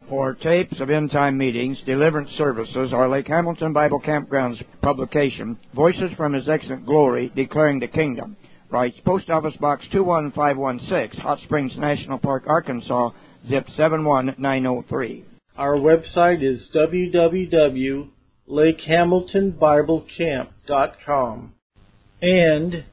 For tapes of end-time meetings, deliverance services, or Lake Hamilton Bible Campground's publication, Voices from His Excellent Glory, Declaring the Kingdom, writes Post Office Box 21516, Hot Springs National Park, Arkansas, zip 71903. Our website is www.lakehamiltonbiblecamp.com and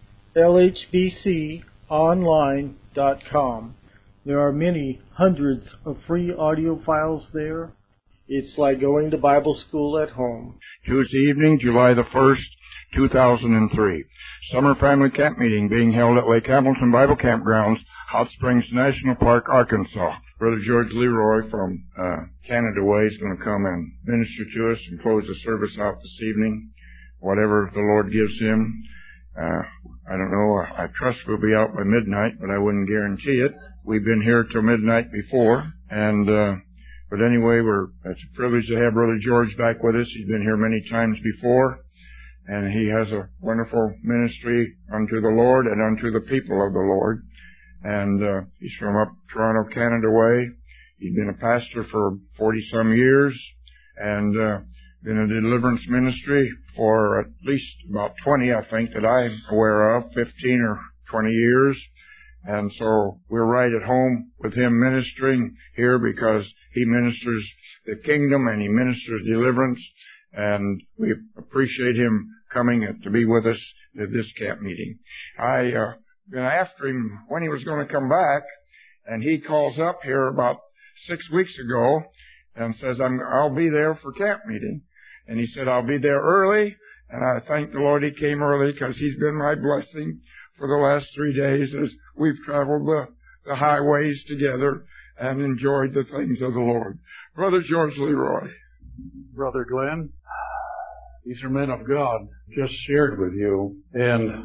lhbconline.com. There are many hundreds of free audio files there. It's like going to Bible school at home. Tuesday evening, July the 1st, 2003. Summer Family Camp Meeting being held at Lake Hamilton Bible Campgrounds, Hot Springs National Park, Arkansas. Brother George Leroy from Canada Way is going to come and minister to us and close the service out this evening, whatever the Lord gives him. I don't know. I trust we'll be out by midnight, but I wouldn't guarantee it. We've been here till midnight before, and but anyway, it's a privilege to have Brother George back with us. He's been here many times before, and he has a wonderful ministry unto the Lord and unto the people of the Lord. And he's from up Toronto, Canada Way. He's been a pastor for 40-some years, and been in a deliverance ministry for at least about 20, I think, that I'm aware of, 15 or 20 years. And so we're right at home with him ministering here because he ministers the kingdom and he ministers deliverance. And we appreciate him coming to be with us at this camp meeting. I been after him when he was going to come back, and he calls up here about 6 weeks ago and says, I'll be there for camp meeting. And he said, I'll be there early. And I thank the Lord he came early because he's been my blessing for the last 3 days as we've traveled the highways together and enjoyed the things of the Lord. Brother George Leroy. Brother Glenn, these are men of God just shared with you, and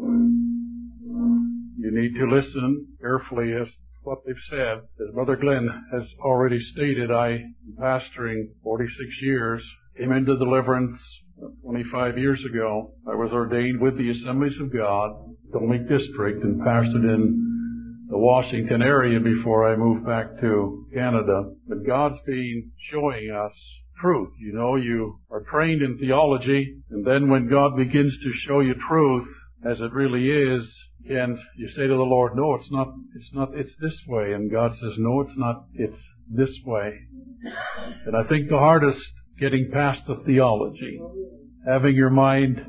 you need to listen carefully as what they've said. As Brother Glenn has already stated, I'm pastoring 46 years, came into deliverance 25 years ago. I was ordained with the Assemblies of God, Stoneleigh District, and pastored in the Washington area before I moved back to Canada. But God's been showing us truth. You know, you are trained in theology, and then when God begins to show you truth as it really is, and you say to the Lord, no, it's not, it's this way. And God says, no, it's not, it's this way. And I think the hardest, getting past the theology, having your mind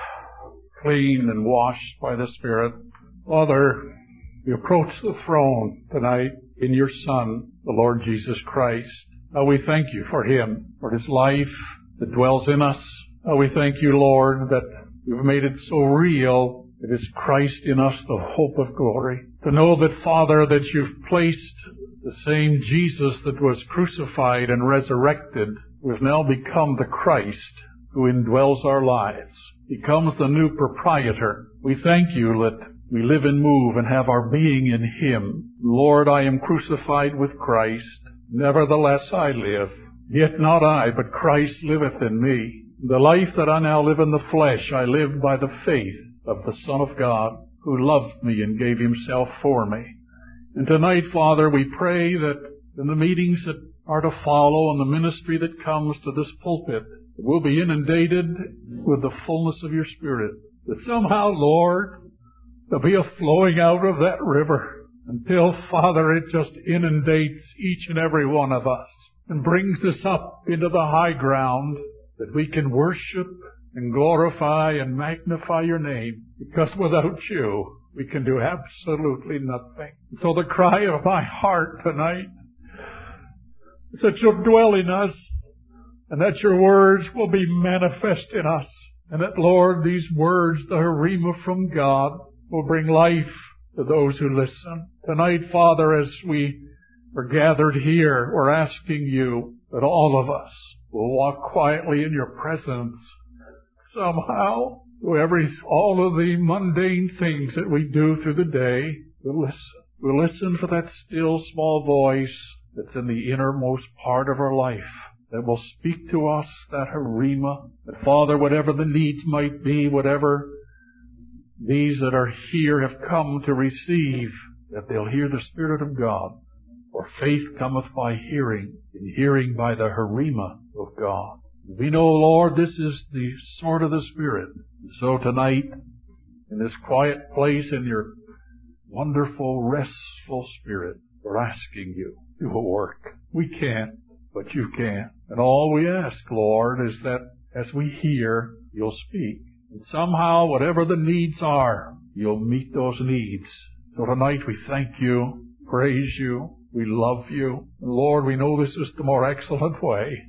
clean and washed by the Spirit. Father, we approach the throne tonight in your Son, the Lord Jesus Christ. Now we thank you for Him, for His life that dwells in us. Now we thank you, Lord, that you've made it so real. It is Christ in us, the hope of glory. To know that, Father, that you've placed the same Jesus that was crucified and resurrected, who has now become the Christ who indwells our lives, becomes the new proprietor. We thank you that we live and move and have our being in Him. Lord, I am crucified with Christ. Nevertheless I live. Yet not I, but Christ liveth in me. The life that I now live in the flesh, I live by the faith of the Son of God, who loved me and gave Himself for me. And tonight, Father, we pray that in the meetings that are to follow and the ministry that comes to this pulpit, we'll be inundated with the fullness of your Spirit. That somehow, Lord, there'll be a flowing out of that river until, Father, it just inundates each and every one of us and brings us up into the high ground that we can worship and glorify and magnify your name, because without you, we can do absolutely nothing. So the cry of my heart tonight is that you'll dwell in us and that your words will be manifest in us, and that, Lord, these words, the Rhema from God, will bring life to those who listen. Tonight, Father, as we are gathered here, we're asking you that all of us will walk quietly in your presence somehow. All of the mundane things that we do through the day, we'll listen. We'll listen for that still small voice that's in the innermost part of our life that will speak to us, that Rhema. That, Father, whatever the needs might be, whatever these that are here have come to receive, that they'll hear the Spirit of God. For faith cometh by hearing, and hearing by the Herima of God. We know, Lord, this is the sword of the Spirit. So tonight, in this quiet place, in your wonderful, restful Spirit, we're asking you to do a work. We can't, but you can. And all we ask, Lord, is that as we hear, you'll speak. And somehow, whatever the needs are, you'll meet those needs. So tonight we thank you, praise you, we love you. And Lord, we know this is the more excellent way.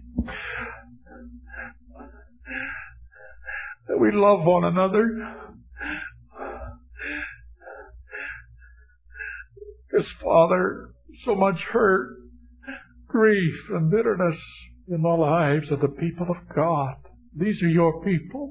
That we love one another. Because, Father, so much hurt, grief, and bitterness in the lives of the people of God. These are your people.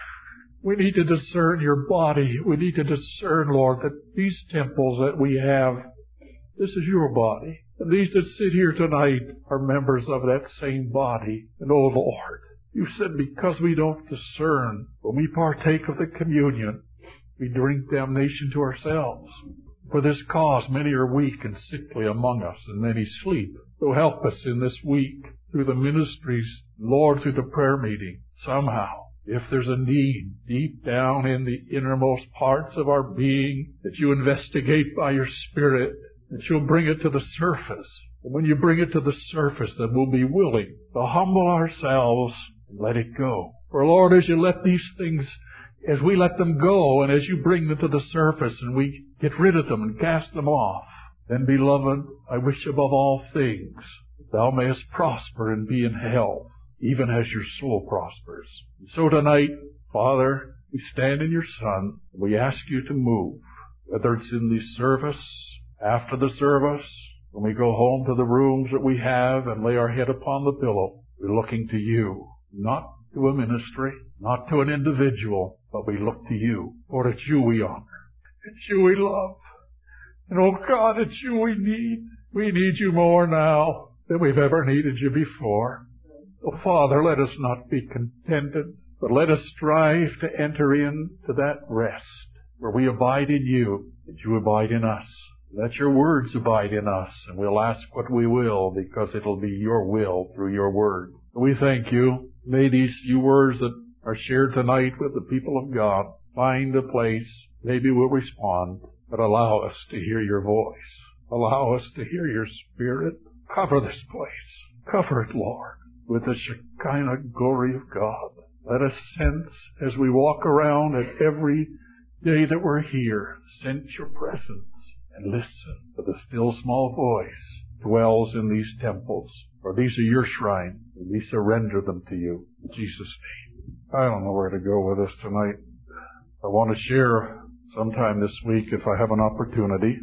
We need to discern your body. We need to discern, Lord, that these temples that we have, this is your body. And these that sit here tonight are members of that same body. And, oh, Lord, you said because we don't discern, when we partake of the communion, we drink damnation to ourselves. For this cause, many are weak and sickly among us, and many sleep. So help us in this week through the ministries, Lord, through the prayer meeting, somehow. If there's a need deep down in the innermost parts of our being that you investigate by your Spirit, that you'll bring it to the surface. And when you bring it to the surface, then we'll be willing to humble ourselves and let it go. For Lord, as you let these things, as we let them go, and as you bring them to the surface and we get rid of them and cast them off, then, beloved, I wish above all things that thou mayest prosper and be in health, even as your soul prospers. And so tonight, Father, we stand in your Son, and we ask you to move, whether it's in the service, after the service, when we go home to the rooms that we have and lay our head upon the pillow. We're looking to you, not to a ministry, not to an individual, but we look to you. For it's you we honor. It's you we love. And oh God, it's you we need. We need you more now than we've ever needed you before. Oh Father, let us not be contented, but let us strive to enter into that rest where we abide in you, and you abide in us. Let your words abide in us, and we'll ask what we will, because it'll be your will through your word. We thank you. May these few words that are shared tonight with the people of God find a place. Maybe we'll respond, but allow us to hear your voice. Allow us to hear your Spirit. Cover this place. Cover it, Lord, with the Shekinah glory of God. Let us sense as we walk around at every day that we're here, sense your presence and listen to the still small voice dwells in these temples. For these are your shrine, and we surrender them to you. In Jesus' name. I don't know where to go with this tonight. I want to share sometime this week, if I have an opportunity,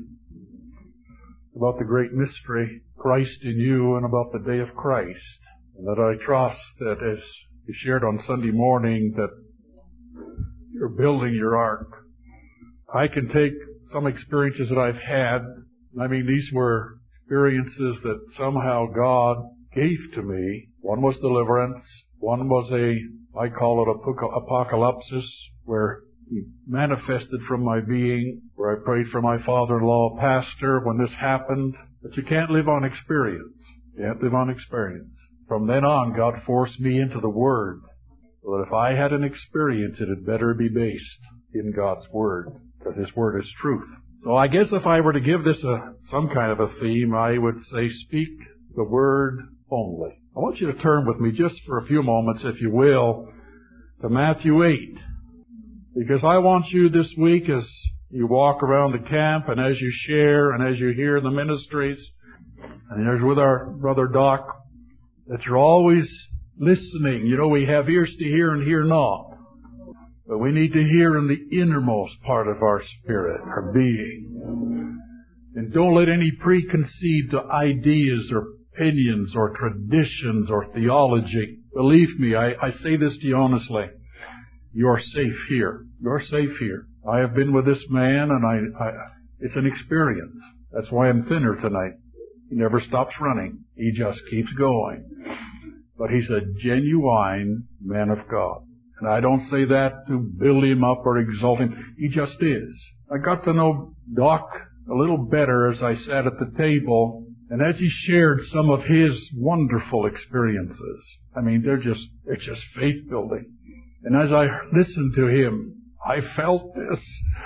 about the great mystery, Christ in you, and about the day of Christ. And that I trust that as you shared on Sunday morning, that you're building your ark. I can take some experiences that I've had. I mean, these were experiences that somehow God gave to me. One was deliverance. One was I call it apocalypsis, where He manifested from my being, where I prayed for my father-in-law, pastor, when this happened. But you can't live on experience. You can't live on experience. From then on, God forced me into the Word, so that if I had an experience, it had better be based in God's Word, because His Word is truth. So I guess if I were to give this some kind of a theme, I would say, speak the Word only. I want you to turn with me just for a few moments, if you will, to Matthew 8. Because I want you this week, as you walk around the camp and as you share and as you hear the ministries, and as with our brother Doc, that you're always listening. You know, we have ears to hear and hear not. But we need to hear in the innermost part of our spirit, our being. And don't let any preconceived ideas or opinions or traditions or theology. Believe me, I say this to you honestly. You're safe here. You're safe here. I have been with this man, and it's an experience. That's why I'm thinner tonight. He never stops running. He just keeps going. But he's a genuine man of God. And I don't say that to build him up or exalt him. He just is. I got to know Doc a little better as I sat at the table And as he shared some of his wonderful experiences, I mean, it's just faith building. And as I listened to him, I felt this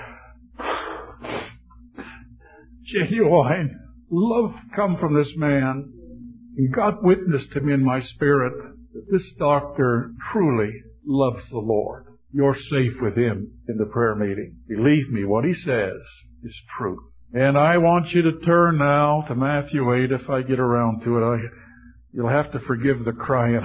genuine love come from this man. And God witnessed to me in my spirit that this doctor truly loves the Lord. You're safe with him in the prayer meeting. Believe me, what he says is truth. And I want you to turn now to Matthew 8 if I get around to it. You'll have to forgive the crying.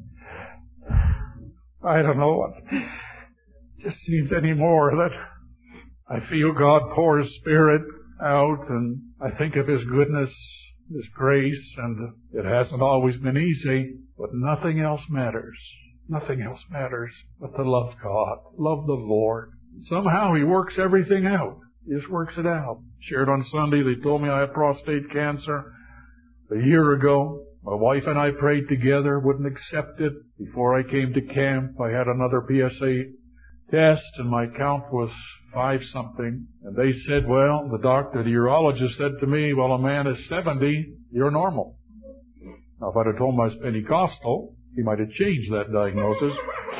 I don't know what it just seems anymore that I feel God pour His Spirit out, and I think of His goodness, His grace, and it hasn't always been easy, but nothing else matters. Nothing else matters but to love God, love the Lord. Somehow He works everything out. He just works it out. Shared on Sunday, they told me I had prostate cancer a year ago. My wife and I prayed together, wouldn't accept it. Before I came to camp, I had another PSA test, and my count was 5-something. And they said, well, the urologist said to me, well, a man is 70, you're normal. Now, if I'd have told him I was Pentecostal, he might have changed that diagnosis.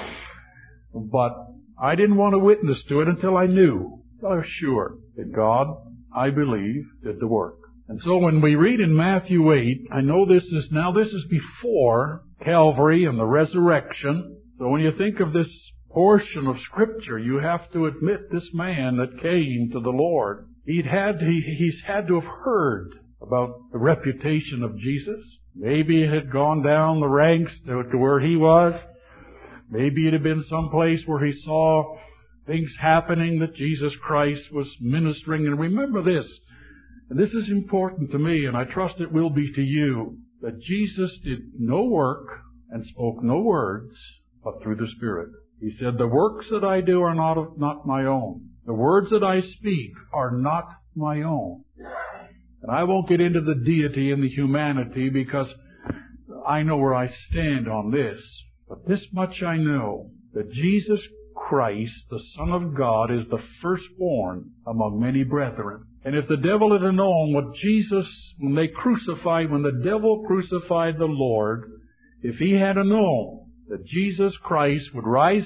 But I didn't want to witness to it until I knew. I was sure that God, I believe, did the work. And so when we read in Matthew 8, I know this is before Calvary and the resurrection. So when you think of this portion of Scripture, you have to admit this man that came to the Lord, he's had to have heard about the reputation of Jesus. Maybe it had gone down the ranks to where he was. Maybe it had been someplace where he saw things happening that Jesus Christ was ministering. And remember this, and this is important to me, and I trust it will be to you, that Jesus did no work and spoke no words but through the Spirit. He said, the works that I do are not my own. The words that I speak are not my own. And I won't get into the deity and the humanity because I know where I stand on this. But this much I know, that Jesus Christ, the Son of God, is the firstborn among many brethren. And if the devil had known what Jesus, when the devil crucified the Lord, if he had known that Jesus Christ would raise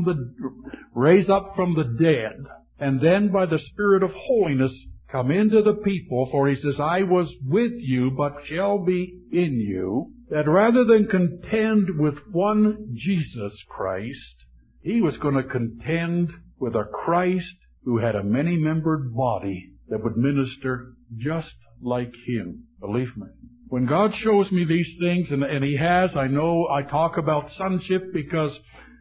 up from the dead, and then by the Spirit of holiness come into the people, for he says, I was with you, but shall be in you, that rather than contend with one Jesus Christ, he was going to contend with a Christ who had a many-membered body that would minister just like him. Believe me. When God shows me these things, and He has, I know I talk about sonship because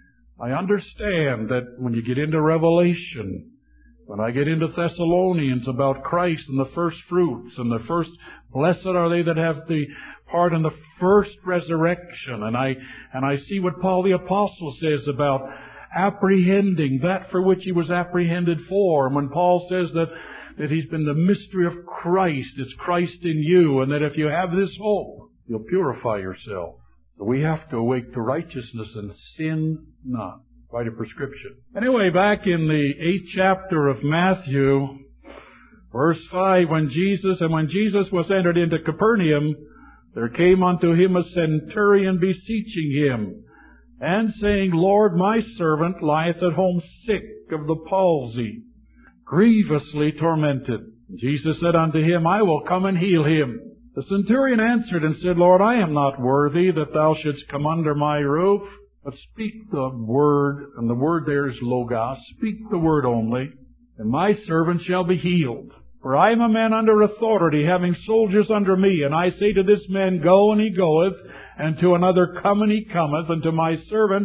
I understand that when you get into Revelation, when I get into Thessalonians about Christ and the first fruits and the first, blessed are they that have the part in the first resurrection. And I see what Paul the Apostle says about apprehending that for which he was apprehended for. And when Paul says that he's been the mystery of Christ, it's Christ in you, and that if you have this hope, you'll purify yourself. So we have to awake to righteousness and sin not. Quite a prescription. Anyway, back in the 8th chapter of Matthew, verse 5, when Jesus was entered into Capernaum, there came unto him a centurion beseeching him, and saying, Lord, my servant lieth at home sick of the palsy, grievously tormented. Jesus said unto him, I will come and heal him. The centurion answered and said, Lord, I am not worthy that thou shouldst come under my roof, but speak the word, and the word there is logos, speak the word only, and my servant shall be healed. For I am a man under authority, having soldiers under me, and I say to this man, go, and he goeth, and to another, come, and he cometh, and to my servant,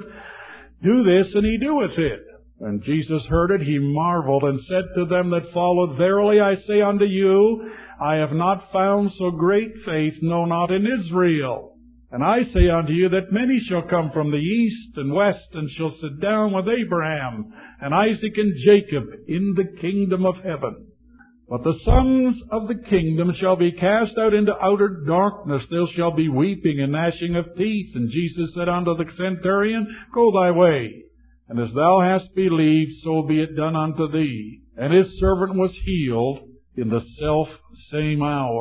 do this, and he doeth it. When Jesus heard it, he marveled, and said to them that followed, verily I say unto you, I have not found so great faith, no, not in Israel. And I say unto you that many shall come from the east and west, and shall sit down with Abraham and Isaac and Jacob in the kingdom of heaven. But the sons of the kingdom shall be cast out into outer darkness. There shall be weeping and gnashing of teeth. And Jesus said unto the centurion, go thy way, and as thou hast believed, so be it done unto thee. And his servant was healed in the self same hour.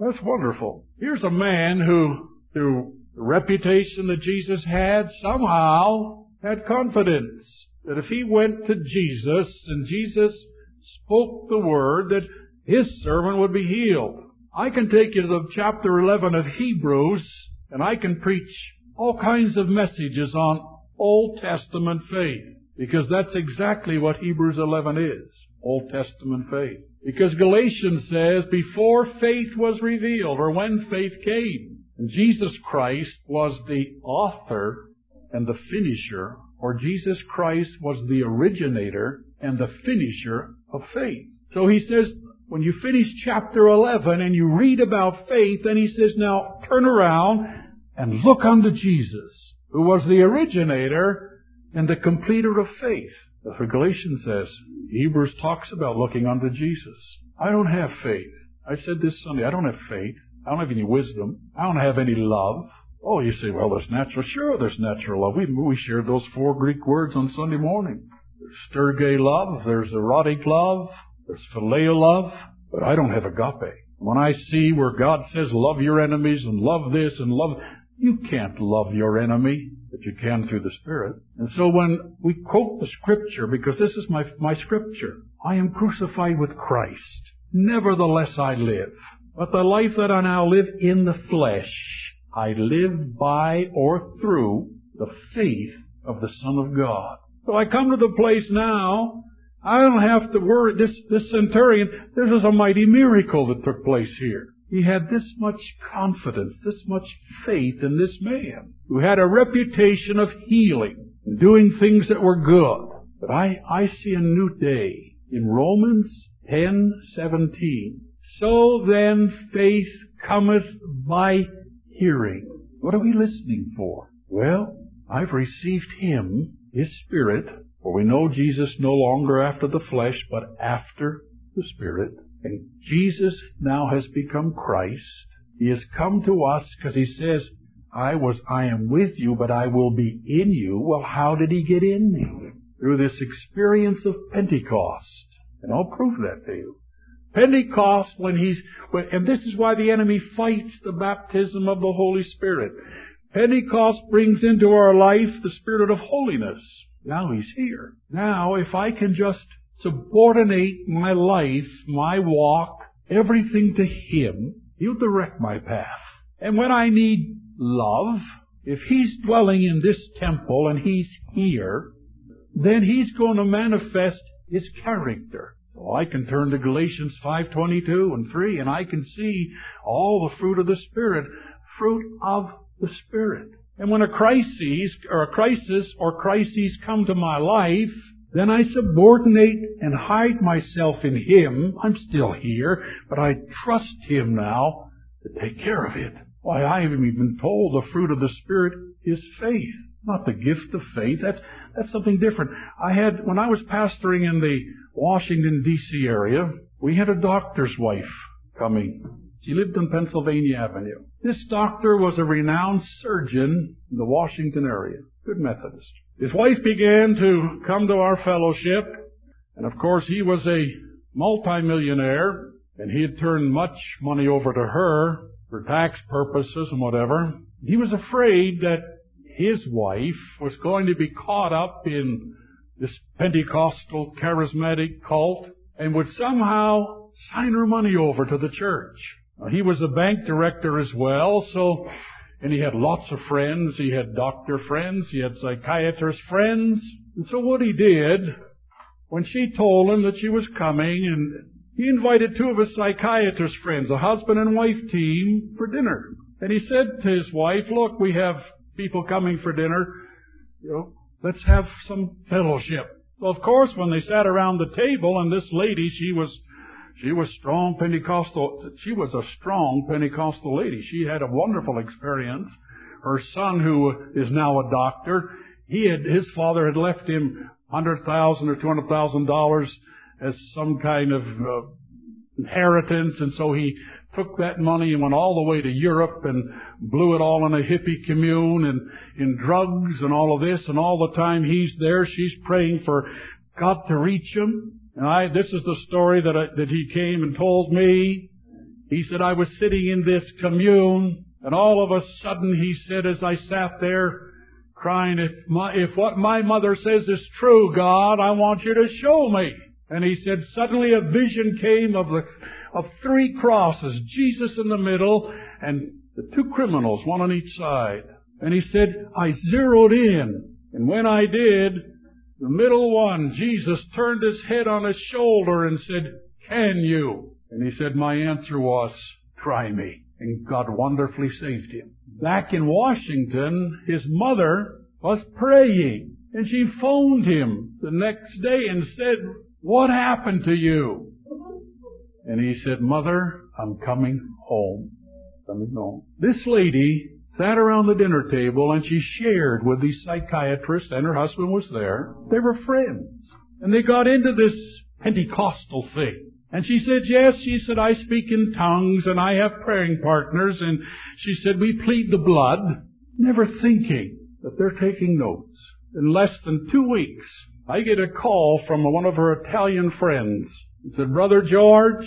That's wonderful. Here's a man who, through the reputation that Jesus had, somehow had confidence that if he went to Jesus and Jesus spoke the word, that his servant would be healed. I can take you to the chapter 11 of Hebrews, and I can preach all kinds of messages on Old Testament faith, because that's exactly what Hebrews 11 is, Old Testament faith. Because Galatians says, before faith was revealed, or when faith came, and Jesus Christ was the author and the finisher, or Jesus Christ was the originator and the finisher of faith. So he says, when you finish chapter 11 and you read about faith, then he says, now turn around and look unto Jesus, who was the originator and the completer of faith. That's what Galatians says. Hebrews talks about looking unto Jesus. I don't have faith. I said this Sunday, I don't have faith. I don't have any wisdom. I don't have any love. Oh, you say, well, there's natural. Sure, there's natural love. We shared those 4 Greek words on Sunday morning. There's storge love, there's erotic love, there's phileo love, but I don't have agape. When I see where God says, love your enemies and love this and love, you can't love your enemy, but you can through the Spirit. And so when we quote the Scripture, because this is my Scripture, I am crucified with Christ. Nevertheless I live. But the life that I now live in the flesh, I live by or through the faith of the Son of God. So I come to the place now, I don't have to worry. This centurion, this is a mighty miracle that took place here. He had this much confidence, this much faith in this man, who had a reputation of healing and doing things that were good. But I see a new day in Romans 10:17. So then faith cometh by hearing. What are we listening for? Well, I've received Him, His Spirit, for we know Jesus no longer after the flesh, but after the Spirit. And Jesus now has become Christ. He has come to us because He says, I am with you, but I will be in you. Well, how did He get in me? Through this experience of Pentecost. And I'll prove that to you. Pentecost, and this is why the enemy fights the baptism of the Holy Spirit. Pentecost brings into our life the Spirit of holiness. Now He's here. Now, if I can just subordinate my life, my walk, everything to Him, He'll direct my path. And when I need love, if He's dwelling in this temple and He's here, then He's going to manifest His character. So I can turn to Galatians 5:22 and 3, and I can see all the fruit of the Spirit, fruit of the Spirit. And when a crisis come to my life, then I subordinate and hide myself in Him. I'm still here, but I trust Him now to take care of it. Why, I haven't even been told the fruit of the Spirit is faith, not the gift of faith. That's something different. When I was pastoring in the Washington, D.C. area, we had a doctor's wife coming. She lived on Pennsylvania Avenue. This doctor was a renowned surgeon in the Washington area, good Methodist. His wife began to come to our fellowship, and of course he was a multimillionaire, and he had turned much money over to her for tax purposes and whatever. He was afraid that his wife was going to be caught up in this Pentecostal charismatic cult and would somehow sign her money over to the church. Now, he was a bank director as well, and he had lots of friends. He had doctor friends, he had psychiatrist friends. And so what he did, when she told him that she was coming, and he invited 2 of his psychiatrist friends, a husband and wife team, for dinner. And he said to his wife, look, we have people coming for dinner, let's have some fellowship. Well, of course, when they sat around the table, and this lady, she was strong Pentecostal. She was a strong Pentecostal lady. She had a wonderful experience. Her son, who is now a doctor, his father had left him $100,000 or $200,000 as some kind of inheritance, and so he took that money and went all the way to Europe and blew it all in a hippie commune and in drugs and all of this. And all the time he's there, she's praying for God to reach him. And this is the story that he came and told me. He said, I was sitting in this commune, and all of a sudden, he said, as I sat there crying, if what my mother says is true, God, I want you to show me. And he said, suddenly a vision came of 3 crosses, Jesus in the middle, and the 2 criminals, one on each side. And he said, I zeroed in. And when I did, the middle one, Jesus turned his head on his shoulder and said, can you? And he said, my answer was, try me. And God wonderfully saved him. Back in Washington, his mother was praying. And she phoned him the next day and said, what happened to you? And he said, Mother, I'm coming home. Coming home. This lady sat around the dinner table and she shared with the psychiatrist, and her husband was there. They were friends. And they got into this Pentecostal thing. And she said, yes, she said, I speak in tongues and I have praying partners. And she said, we plead the blood, never thinking that they're taking notes. In less than 2 weeks, I get a call from one of her Italian friends. He said, Brother George,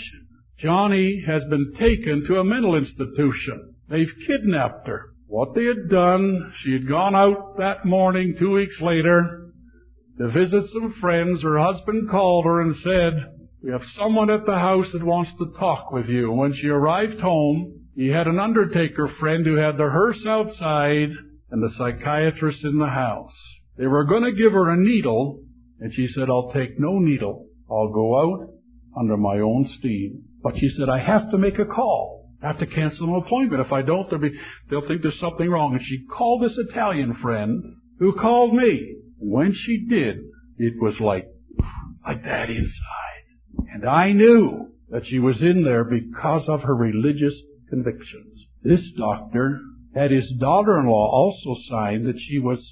Johnny has been taken to a mental institution. They've kidnapped her. What they had done, she had gone out that morning 2 weeks later to visit some friends. Her husband called her and said, we have someone at the house that wants to talk with you. And when she arrived home, he had an undertaker friend who had the hearse outside and the psychiatrist in the house. They were going to give her a needle, and she said, I'll take no needle. I'll go out under my own steam. But she said, I have to make a call. I have to cancel an appointment. If I don't, they'll think there's something wrong. And she called this Italian friend who called me. And when she did, it was like that inside. And I knew that she was in there because of her religious convictions. This doctor had his daughter-in-law also sign that she was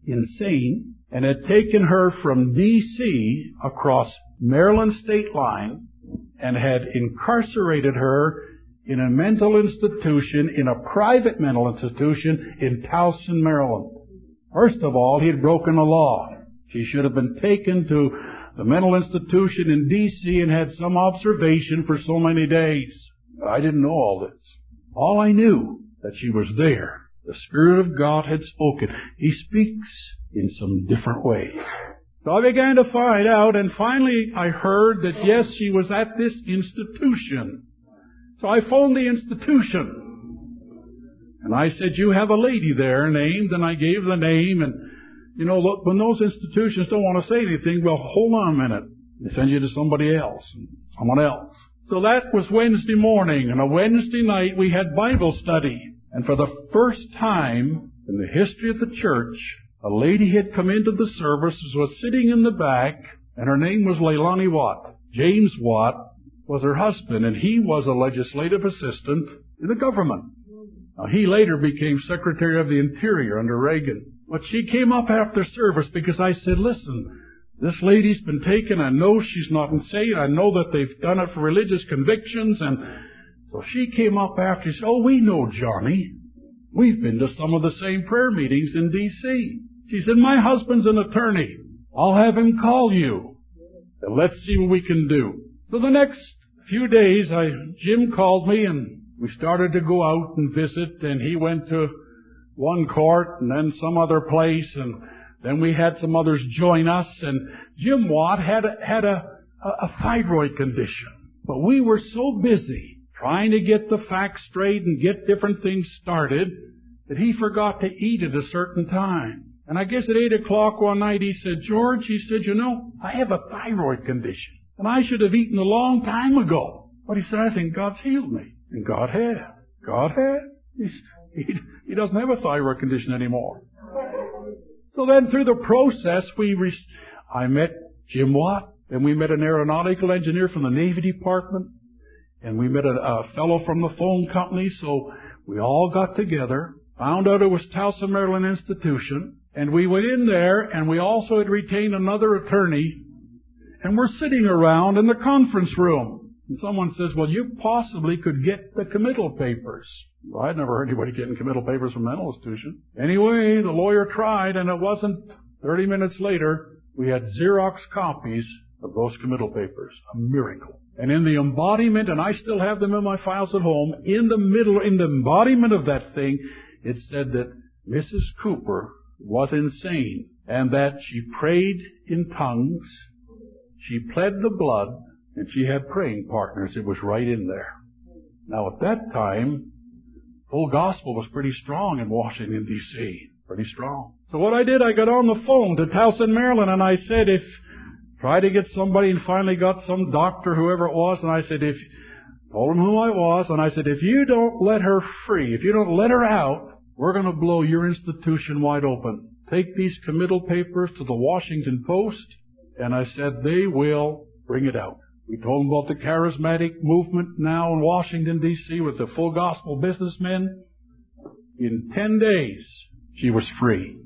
insane and had taken her from D.C. across Maryland state line and had incarcerated her in a mental institution, in a private mental institution in Towson, Maryland. First of all, he had broken the law. She should have been taken to the mental institution in D.C. and had some observation for so many days. But I didn't know all this. All I knew that she was there. The Spirit of God had spoken. He speaks in some different ways. So I began to find out, and finally I heard that yes, she was at this institution. So I phoned the institution. And I said, you have a lady there named, and I gave the name, and you know, look, when those institutions don't want to say anything, well, hold on a minute. They send you to somebody else, someone else. So that was Wednesday morning, and a Wednesday night we had Bible study. And for the first time in the history of the church, a lady had come into the service, was sitting in the back, and her name was Leilani Watt. James Watt was her husband, and he was a legislative assistant in the government. Now, he later became Secretary of the Interior under Reagan. But she came up after service because I said, listen, this lady's been taken. I know she's not insane. I know that they've done it for religious convictions. And so she came up after. She said, oh, we know Johnny. We've been to some of the same prayer meetings in D.C. She said, my husband's an attorney. I'll have him call you. And let's see what we can do. So the next few days, Jim called me and we started to go out and visit. And he went to one court and then some other place, and then we had some others join us. And Jim Watt had a thyroid condition. But we were so busy trying to get the facts straight and get different things started that he forgot to eat at a certain time. And I guess at 8 o'clock one night he said, George, he said, you know, I have a thyroid condition, and I should have eaten a long time ago. But he said, I think God's healed me. And God had. God had. He doesn't have a thyroid condition anymore. So then through the process, I met Jim Watt, and we met an aeronautical engineer from the Navy Department, and we met a fellow from the phone company. So we all got together, found out it was Towson, Maryland Institution, and we went in there, and we also had retained another attorney, and we're sitting around in the conference room. And someone says, well, you possibly could get the committal papers. Well, I'd never heard anybody getting committal papers from a mental institution. Anyway, the lawyer tried, and it wasn't 30 minutes later, we had Xerox copies of those committal papers. A miracle. And in the embodiment, and I still have them in my files at home, in the embodiment of that thing, it said that Mrs. Cooper was insane and that she prayed in tongues, she pled the blood, and she had praying partners. It was right in there. Now at that time, full gospel was pretty strong in Washington, D.C. Pretty strong. So what I did, I got on the phone to Towson, Maryland, and I said, try to get somebody, and finally got some doctor, whoever it was, and I said, told him who I was, and I said, if you don't let her free, if you don't let her out, we're going to blow your institution wide open. Take these committal papers to the Washington Post, and I said, they will bring it out. We told them about the charismatic movement now in Washington, D.C. with the full gospel businessmen. In 10 days, she was free.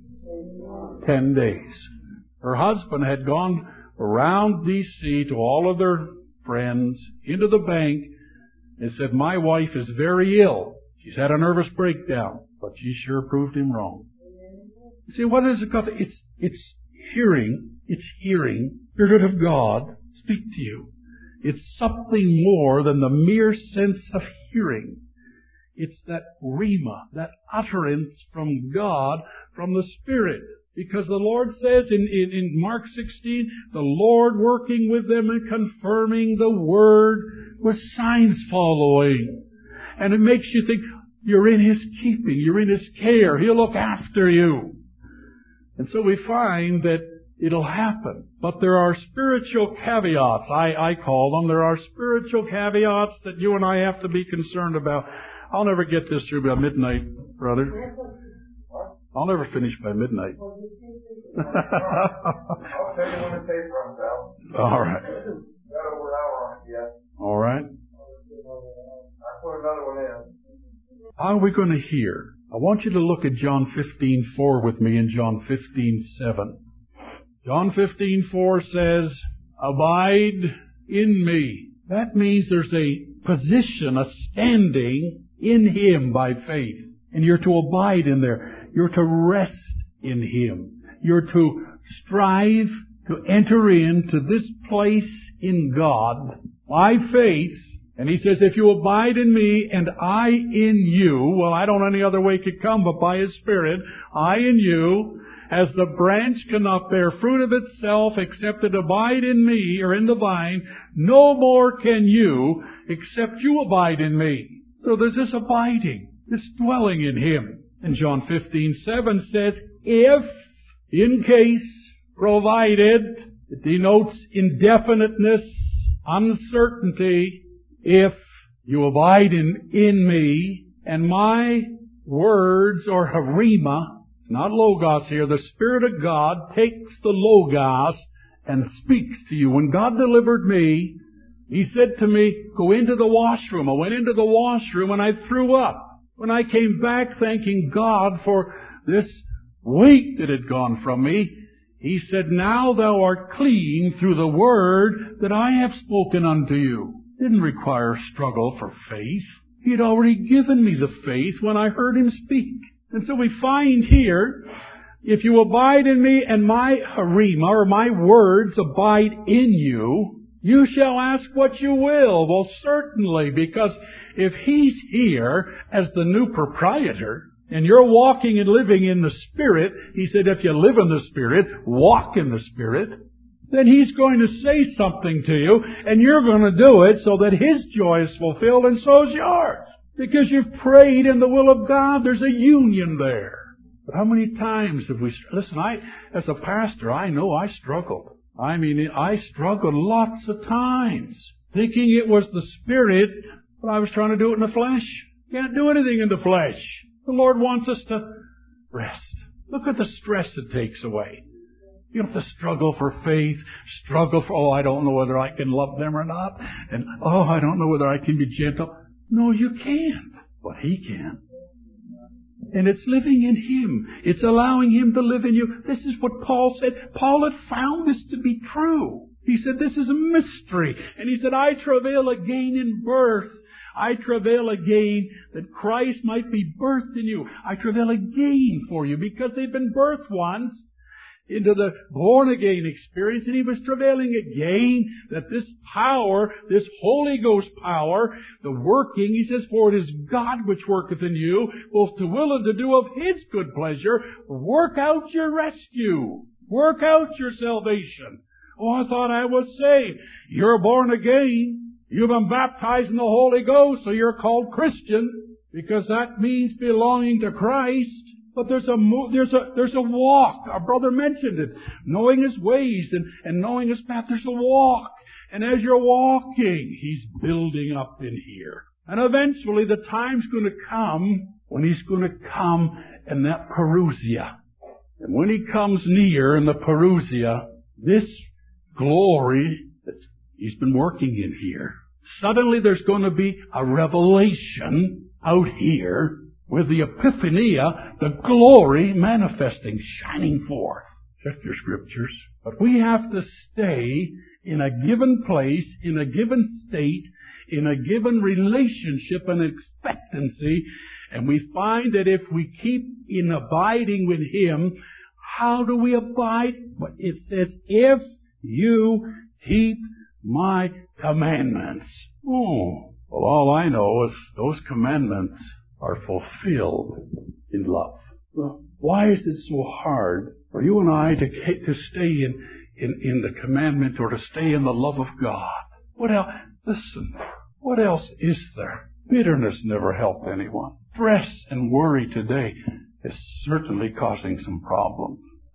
10 days. Her husband had gone around D.C. to all of their friends, into the bank, and said, my wife is very ill. She's had a nervous breakdown. But she sure proved him wrong. See, what is it got to? It's hearing the Spirit of God speak to you. It's something more than the mere sense of hearing. It's that rhema, that utterance from God, from the Spirit. Because the Lord says in Mark 16, the Lord working with them and confirming the Word with signs following. And it makes you think, you're in His keeping, you're in His care, He'll look after you. And so we find that it'll happen. But there are spiritual caveats, I call them. There are spiritual caveats that you and I have to be concerned about. I'll never get this through by midnight, brother. I'll never finish by midnight. I'll tell you when the tape runs out. All right. Got over an hour on it yet. All right. I put another one in. How are we going to hear? I want you to look at John 15:4 with me and John 15:7. John 15:4 says, abide in me. That means there's a position, a standing in Him by faith. And you're to abide in there. You're to rest in Him. You're to strive to enter into this place in God by faith. And He says, if you abide in me and I in you, well, I don't know any other way it could come but by His Spirit, I in you, as the branch cannot bear fruit of itself except it abide in me or in the vine, no more can you except you abide in me. So there's this abiding, this dwelling in Him. And John 15:7 says, if, in case, provided, it denotes indefiniteness, uncertainty. If you abide in me, and my words, or harima, it's not logos here, the Spirit of God takes the logos and speaks to you. When God delivered me, He said to me, go into the washroom. I went into the washroom and I threw up. When I came back thanking God for this weight that had gone from me, He said, now thou art clean through the word that I have spoken unto you. Didn't require struggle for faith. He had already given me the faith when I heard Him speak. And so we find here, if you abide in me and my harima, or my words, abide in you, you shall ask what you will. Well, certainly, because if He's here as the new proprietor, and you're walking and living in the Spirit, He said, if you live in the Spirit, walk in the Spirit, then He's going to say something to you, and you're going to do it so that His joy is fulfilled, and so is yours. Because you've prayed in the will of God, there's a union there. But how many times have we... Listen, as a pastor, I know I struggled. I struggled lots of times, thinking it was the Spirit, but I was trying to do it in the flesh. Can't do anything in the flesh. The Lord wants us to rest. Look at the stress it takes away. You don't have to struggle for faith, struggle for, I don't know whether I can love them or not, and, I don't know whether I can be gentle. No, you can't, but He can. And it's living in Him. It's allowing Him to live in you. This is what Paul said. Paul had found this to be true. He said, this is a mystery. And he said, I travail again in birth. I travail again that Christ might be birthed in you. I travail again for you because they've been birthed once. into the born-again experience, and he was travailing again that this power, this Holy Ghost power, the working, he says, for it is God which worketh in you, both to will and to do of His good pleasure. Work out your rescue. Work out your salvation. Oh, I thought I was saved. You're born again. You've been baptized in the Holy Ghost, so you're called Christian, because that means belonging to Christ. But there's a walk. Our brother mentioned it. Knowing His ways and knowing His path. There's a walk. And as you're walking, He's building up in here. And eventually the time's going to come when He's going to come in that Parousia. And when He comes near in the Parousia, this glory that He's been working in here, suddenly there's going to be a revelation out here with the epiphania, the glory manifesting, shining forth. Check your scriptures. But we have to stay in a given place, in a given state, in a given relationship and expectancy. And we find that if we keep in abiding with Him, how do we abide? It says, if you keep my commandments. Oh, well, all I know is those commandments are fulfilled in love. Well, why is it so hard for you and I to stay in the commandment or to stay in the love of God? What else? Listen, what else is there? Bitterness never helped anyone. Stress and worry today is certainly causing some problems.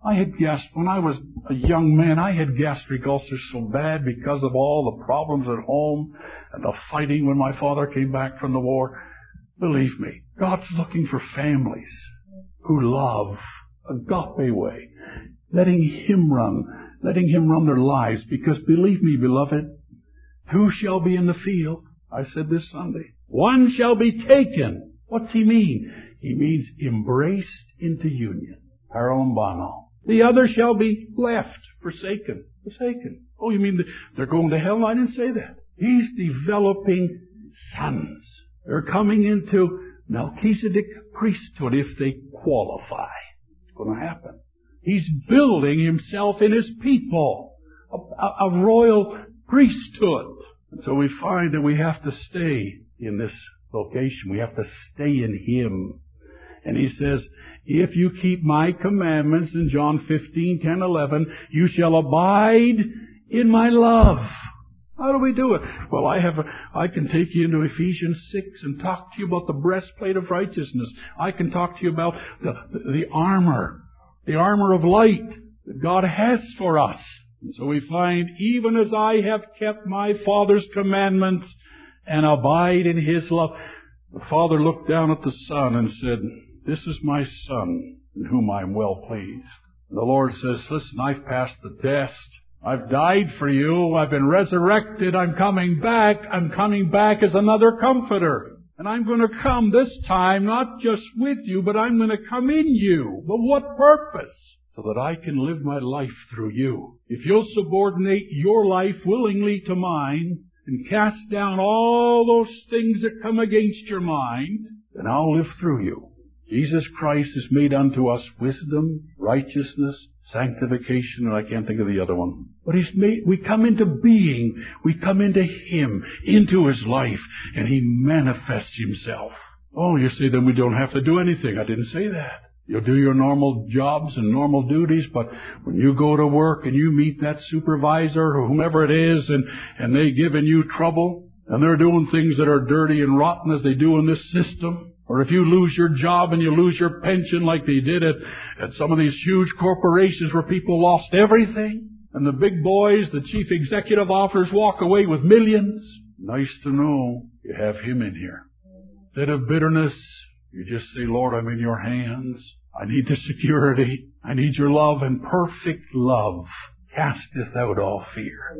When I was a young man, I had gastric ulcers so bad because of all the problems at home and the fighting when my father came back from the war. Believe me, God's looking for families who love agape way, letting Him run their lives. Because believe me, beloved, two shall be in the field. I said this Sunday. One shall be taken. What's He mean? He means embraced into union. Paralambano. The other shall be left, forsaken. Forsaken. Oh, you mean they're going to hell? I didn't say that. He's developing sons. They're coming into Melchizedek priesthood if they qualify. It's going to happen. He's building Himself in His people. A royal priesthood. And so we find that we have to stay in this location. We have to stay in Him. And He says, if you keep my commandments, in John 15, 10, 11, you shall abide in my love. How do we do it? Well, I can take you into Ephesians 6 and talk to you about the breastplate of righteousness. I can talk to you about the armor of light that God has for us. And so we find, even as I have kept my Father's commandments and abide in His love. The Father looked down at the Son and said, this is my Son in whom I am well pleased. And the Lord says, listen, I've passed the test. I've died for you. I've been resurrected. I'm coming back. I'm coming back as another comforter. And I'm going to come this time not just with you, but I'm going to come in you. But what purpose? So that I can live my life through you. If you'll subordinate your life willingly to mine and cast down all those things that come against your mind, then I'll live through you. Jesus Christ has made unto us wisdom, righteousness, sanctification, and I can't think of the other one. But we come into being, we come into Him, into His life, and He manifests Himself. Oh, you say then we don't have to do anything. I didn't say that. You'll do your normal jobs and normal duties, but when you go to work and you meet that supervisor or whomever it is, and they're giving you trouble, and they're doing things that are dirty and rotten as they do in this system, or if you lose your job and you lose your pension like they did at some of these huge corporations where people lost everything, and the big boys, the chief executive officers, walk away with millions. Nice to know you have Him in here. Instead of bitterness, you just say, Lord, I'm in your hands. I need the security. I need your love, and perfect love casteth out all fear.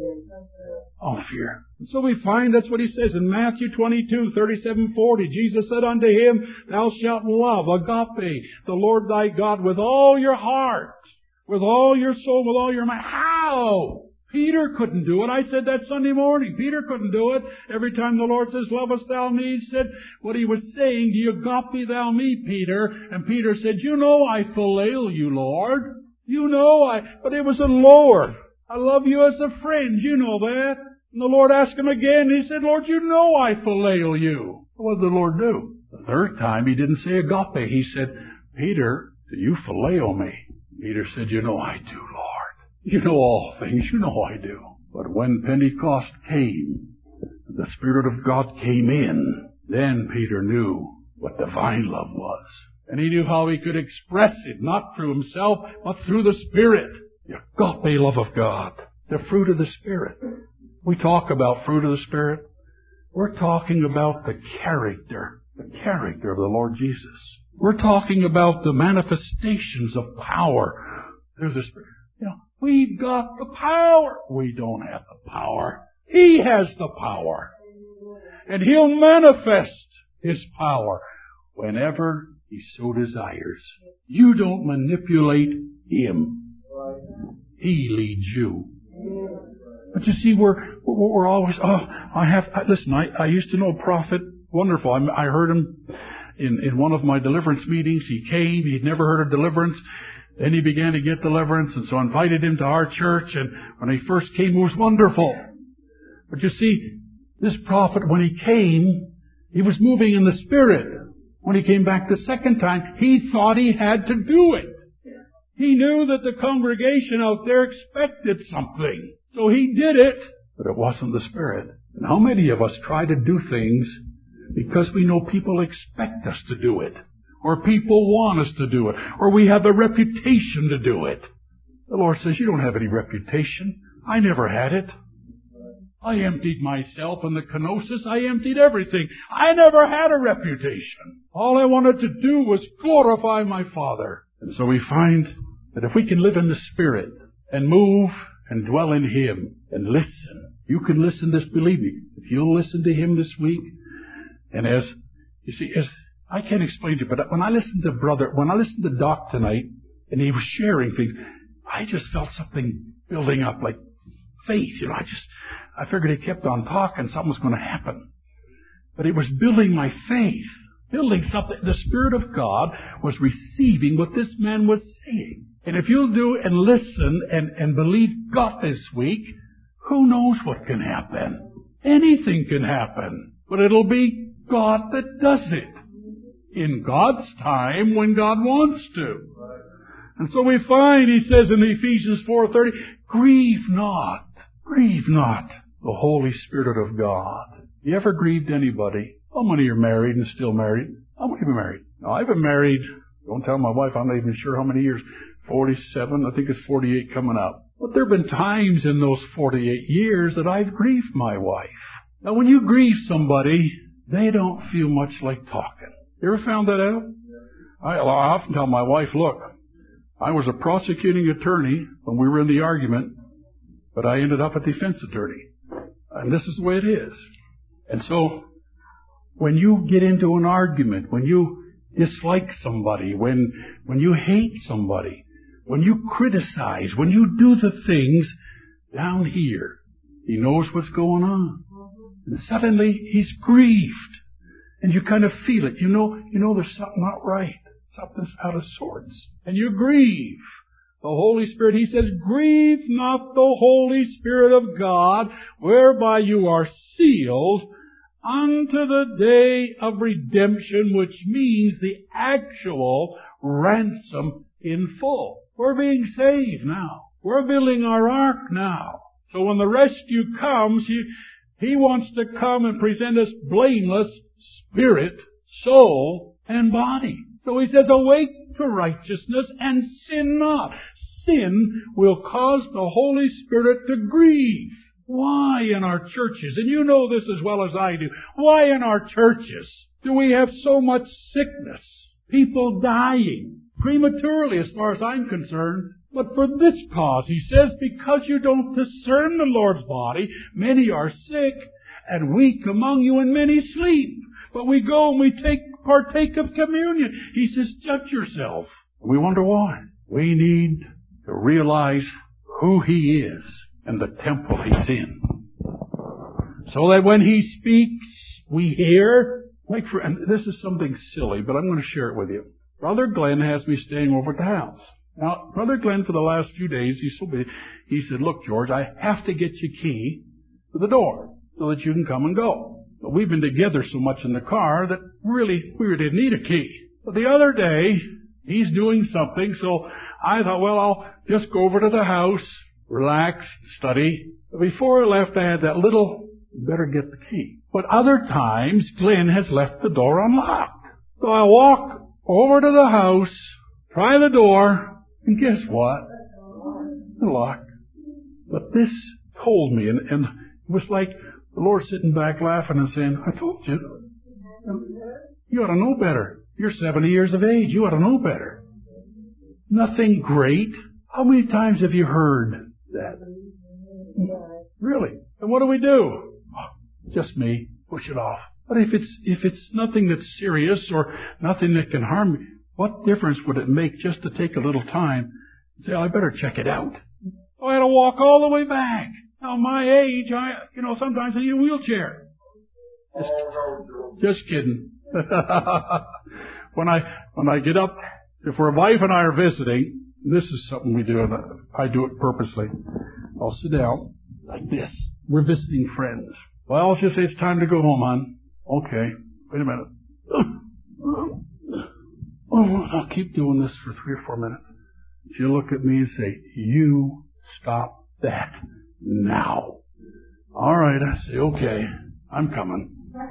All fear. And so we find that's what He says in Matthew 22, 37, 40. Jesus said unto him, thou shalt love, agape, the Lord thy God with all your heart, with all your soul, with all your mind. How? Peter couldn't do it. I said that Sunday morning. Peter couldn't do it. Every time the Lord says, lovest thou me, he said what He was saying, do you agape thou me, Peter? And Peter said, you know I phileo you, Lord. You know, but it was the Lord. I love you as a friend. You know that. And the Lord asked him again. He said, Lord, you know I phileo you. What did the Lord do? The third time, he didn't say agape. He said, Peter, do you phileo me? Peter said, you know I do, Lord. You know all things. You know I do. But when Pentecost came, the Spirit of God came in, then Peter knew what divine love was. And he knew how he could express it, not through himself, but through the Spirit. The agape love of God. The fruit of the Spirit. We talk about fruit of the Spirit. We're talking about the character of the Lord Jesus. We're talking about the manifestations of power through the Spirit. You know, we've got the power. We don't have the power. He has the power. And He'll manifest His power whenever He so desires. You don't manipulate Him. He leads you. But you see, we're always, listen, I used to know a prophet, wonderful. I heard him in one of my deliverance meetings. He came, he'd never heard of deliverance. Then he began to get deliverance, and so I invited him to our church, and when he first came, it was wonderful. But you see, this prophet, when he came, he was moving in the Spirit. When he came back the second time, he thought he had to do it. He knew that the congregation out there expected something. So he did it, but it wasn't the Spirit. And how many of us try to do things because we know people expect us to do it, or people want us to do it, or we have a reputation to do it? The Lord says, you don't have any reputation. I never had it. I emptied myself in the kenosis. I emptied everything. I never had a reputation. All I wanted to do was glorify my Father. And so we find that if we can live in the Spirit and move and dwell in Him and listen, you can listen this, believe me, if you'll listen to Him this week, and as I can't explain to you, but when I listened to Doc tonight, and he was sharing things, I just felt something building up, like faith. You know, I figured he kept on talking, something was going to happen. But it was building my faith, building something. The Spirit of God was receiving what this man was saying. And if you'll do and listen and believe God this week, who knows what can happen? Anything can happen. But it'll be God that does it. In God's time, when God wants to. And so we find, he says in Ephesians 4:30, grieve not the Holy Spirit of God. You ever grieved anybody? How many are married and still married? How many have been married? Now, I've been married, don't tell my wife, I'm not even sure how many years. 47, I think it's 48 coming up. But there have been times in those 48 years that I've grieved my wife. Now, when you grieve somebody, they don't feel much like talking. You ever found that out? I often tell my wife, look, I was a prosecuting attorney when we were in the argument, but I ended up a defense attorney. And this is the way it is. And so, when you get into an argument, when you dislike somebody, when you hate somebody, when you criticize, when you do the things down here, He knows what's going on. And suddenly He's grieved. And you kind of feel it. You know there's something not right. Something's out of sorts. And you grieve. The Holy Spirit, He says, grieve not the Holy Spirit of God, whereby you are sealed unto the day of redemption, which means the actual ransom in full. We're being saved now. We're building our ark now. So when the rescue comes, He wants to come and present us blameless spirit, soul, and body. So He says, awake to righteousness and sin not. Sin will cause the Holy Spirit to grieve. Why in our churches, and you know this as well as I do, why in our churches do we have so much sickness? People dying prematurely as far as I'm concerned. But for this cause, He says, because you don't discern the Lord's body, many are sick and weak among you, and many sleep. But we go and we partake of communion. He says, judge yourself. We wonder why. We need to realize who He is and the temple He's in. So that when He speaks, we hear. And this is something silly, but I'm going to share it with you. Brother Glenn has me staying over at the house. Now, Brother Glenn, for the last few days, he's so busy, he said, look, George, I have to get you a key to the door so that you can come and go. But we've been together so much in the car that we really didn't need a key. But the other day, he's doing something, so I thought, well, I'll just go over to the house, relax, study. But before I left, I had that little, better get the key. But other times, Glenn has left the door unlocked. So I walk over to the house, try the door, and guess what? It's locked. But this told me, and it was like the Lord sitting back laughing and saying, I told you. You ought to know better. You're 70 years of age. You ought to know better. Nothing great. How many times have you heard that? Really? And what do we do? Oh, just me. Push it off. But if it's nothing that's serious or nothing that can harm me, what difference would it make just to take a little time and say, I better check it out? I had to walk all the way back. Now, my age, sometimes I need a wheelchair. Just kidding. When I get up, if my wife and I are visiting, this is something we do, and I do it purposely. I'll sit down like this. We're visiting friends. Well, she'll say, it's time to go home, hon. Okay. Wait a minute. I'll keep doing this for 3 or 4 minutes. She'll look at me and say, you stop that now. All right. I say, okay. I'm coming.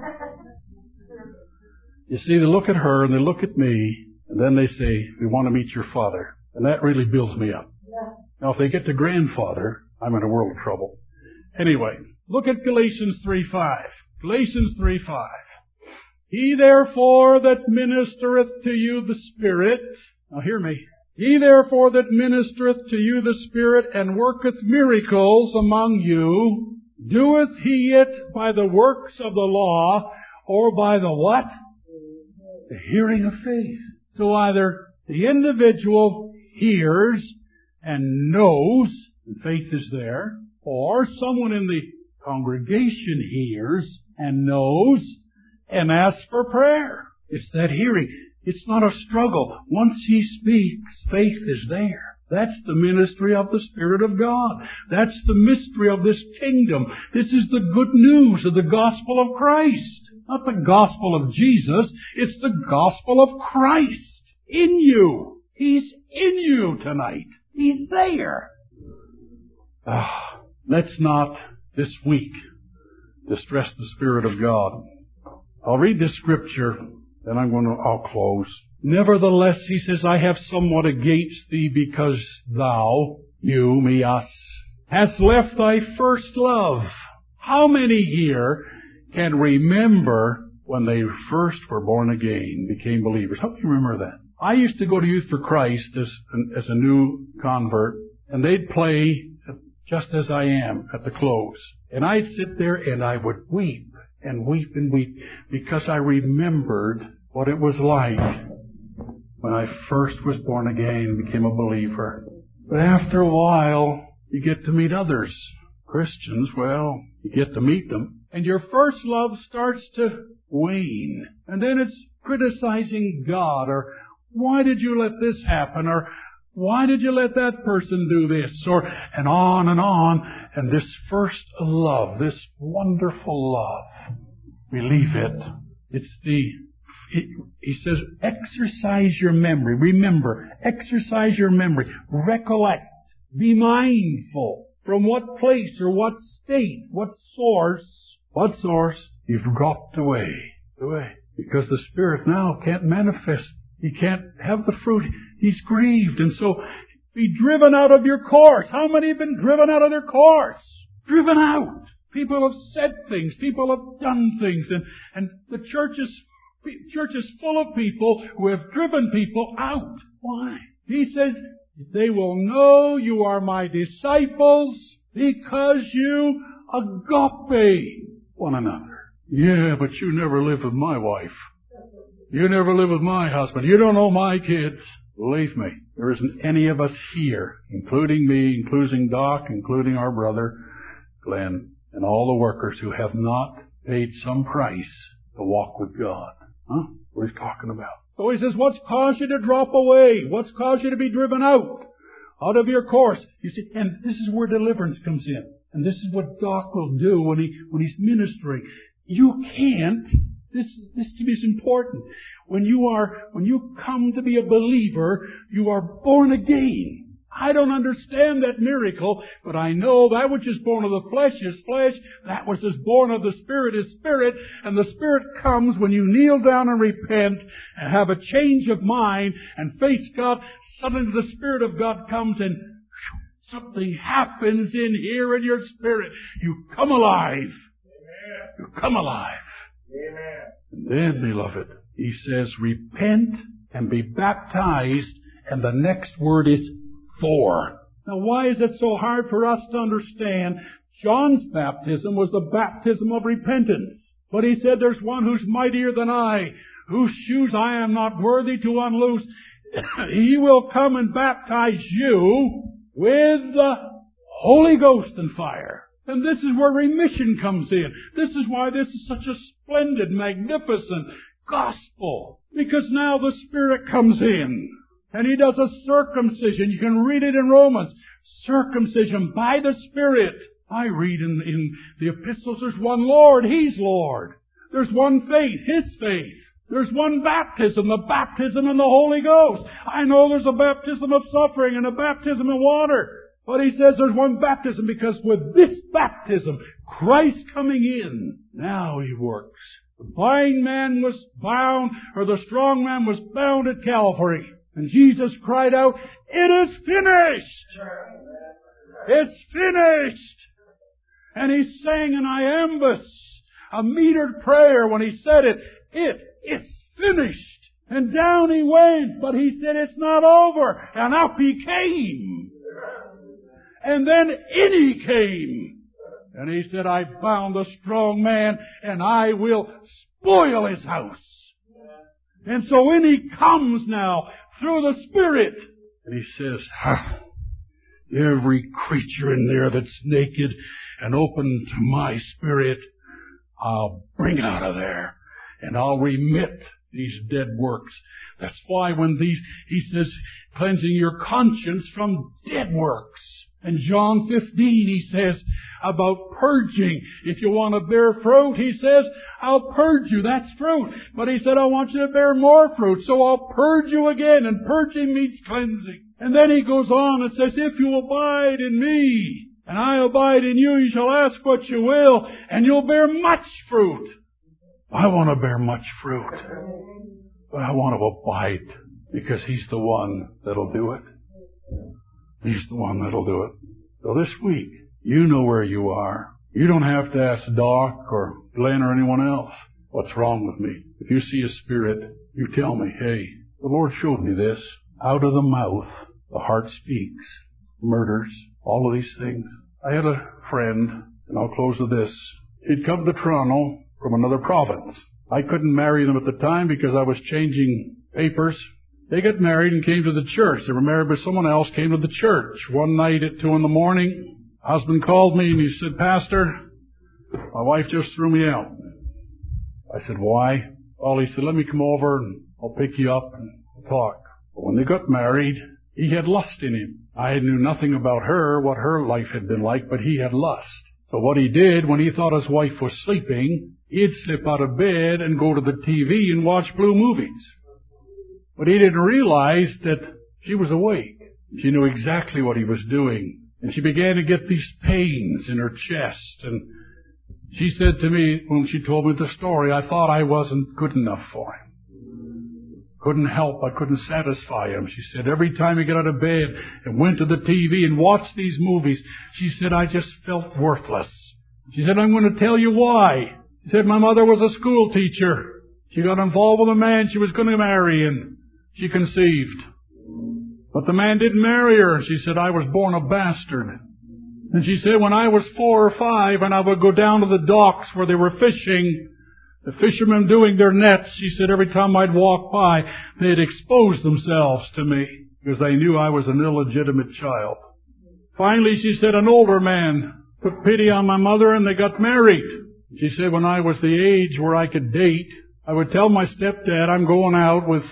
You see, they look at her and they look at me, and then they say, we want to meet your father. And that really builds me up. Now, if they get to grandfather, I'm in a world of trouble. Anyway, look at Galatians 3:5. Galatians 3:5. He therefore that ministereth to you the Spirit, now hear me, he therefore that ministereth to you the Spirit and worketh miracles among you, doeth he it by the works of the law, or by the what? The hearing of faith. So either the individual hears and knows, and faith is there, or someone in the congregation hears and knows and asks for prayer. It's that hearing. It's not a struggle. Once He speaks, faith is there. That's the ministry of the Spirit of God. That's the mystery of this kingdom. This is the good news of the gospel of Christ. Not the gospel of Jesus. It's the gospel of Christ in you. He's in you tonight. He's there. Let's not, this week, distress the Spirit of God. I'll read this scripture, then I'll close. Nevertheless, he says, I have somewhat against thee because thou, you, me, us, hast left thy first love. How many here can remember when they first were born again, became believers? How do you remember that? I used to go to Youth for Christ as a new convert, and they'd play Just As I Am at the close. And I'd sit there and I would weep and weep and weep because I remembered what it was like when I first was born again and became a believer. But after a while, you get to meet others. Christians, well, you get to meet them. And your first love starts to wane. And then it's criticizing God, or why did you let this happen? Or why did you let that person do this? Or, and on and on. And this first love, this wonderful love, we leave it. He says, exercise your memory. Remember, exercise your memory. Recollect. Be mindful. From what place or what state, what source you've dropped away. Because the Spirit now can't manifest. He can't have the fruit. He's grieved. And so, be driven out of your course. How many have been driven out of their course? Driven out. People have said things. People have done things. And the church is full of people who have driven people out. Why? He says, they will know you are my disciples because you agape one another. Yeah, but you never live with my wife. You never live with my husband. You don't know my kids. Believe me, there isn't any of us here, including me, including Doc, including our brother Glenn, and all the workers who have not paid some price to walk with God. Huh? What he's talking about. So he says, what's caused you to drop away? What's caused you to be driven out of your course? You see, and this is where deliverance comes in. And this is what Doc will do when he's ministering. You can't. This to me is important. When you come to be a believer, you are born again. I don't understand that miracle, but I know that which is born of the flesh is flesh, that which is born of the Spirit is spirit, and the Spirit comes when you kneel down and repent and have a change of mind and face God. Suddenly the Spirit of God comes and something happens in here in your spirit. You come alive. Amen. You come alive. Amen. And then, beloved, he says, repent and be baptized, and the next word is for. Now, why is it so hard for us to understand? John's baptism was the baptism of repentance. But he said, there's one who's mightier than I, whose shoes I am not worthy to unloose. He will come and baptize you with the Holy Ghost and fire. And this is where remission comes in. This is why this is such a splendid, magnificent gospel. Because now the Spirit comes in. And He does a circumcision. You can read it in Romans. Circumcision by the Spirit. I read in the epistles, there's one Lord. He's Lord. There's one faith. His faith. There's one baptism. The baptism in the Holy Ghost. I know there's a baptism of suffering and a baptism in water. But He says there's one baptism because with this baptism, Christ coming in, now He works. The blind man was bound, or the strong man was bound at Calvary. And Jesus cried out, "It is finished! It's finished!" And He sang an iambus, a metered prayer when He said it. It is finished! And down He went, but He said, it's not over. And up He came. And then in He came. And He said, I bound the strong man, and I will spoil his house. And so in He comes now, through the Spirit. And He says, every creature in there that's naked and open to my Spirit, I'll bring out of there. And I'll remit these dead works. That's why when He says, cleansing your conscience from dead works. In John 15, He says about purging. If you want to bear fruit, He says, I'll purge you. That's fruit. But He said, I want you to bear more fruit. So I'll purge you again. And purging means cleansing. And then He goes on and says, if you abide in Me, and I abide in you, you shall ask what you will, and you'll bear much fruit. I want to bear much fruit. But I want to abide, because He's the one that'll do it. He's the one that'll do it. So this week, you know where you are. You don't have to ask Doc or Glenn or anyone else, what's wrong with me? If you see a spirit, you tell me, hey, the Lord showed me this. Out of the mouth, the heart speaks. Murders, all of these things. I had a friend, and I'll close with this. He'd come to Toronto from another province. I couldn't marry them at the time because I was changing papers. They got married and came to the church. They were married by someone else, came to the church. One night at 2 a.m, husband called me and he said, Pastor, my wife just threw me out. I said, why? Well, he said, let me come over and I'll pick you up and talk. But when they got married, he had lust in him. I knew nothing about her, what her life had been like, but he had lust. So what he did, when he thought his wife was sleeping, he'd slip out of bed and go to the TV and watch blue movies. But he didn't realize that she was awake. She knew exactly what he was doing. And she began to get these pains in her chest. And she said to me, when she told me the story, I thought I wasn't good enough for him. Couldn't help, I couldn't satisfy him. She said every time he got out of bed and went to the TV and watched these movies, she said, I just felt worthless. She said, I'm going to tell you why. She said, my mother was a school teacher. She got involved with a man she was going to marry, and she conceived. But the man didn't marry her. She said, I was born a bastard. And she said, when I was 4 or 5 and I would go down to the docks where they were fishing, the fishermen doing their nets, she said, every time I'd walk by, they'd expose themselves to me because they knew I was an illegitimate child. Finally, she said, an older man took pity on my mother and they got married. She said, when I was the age where I could date, I would tell my stepdad I'm going out with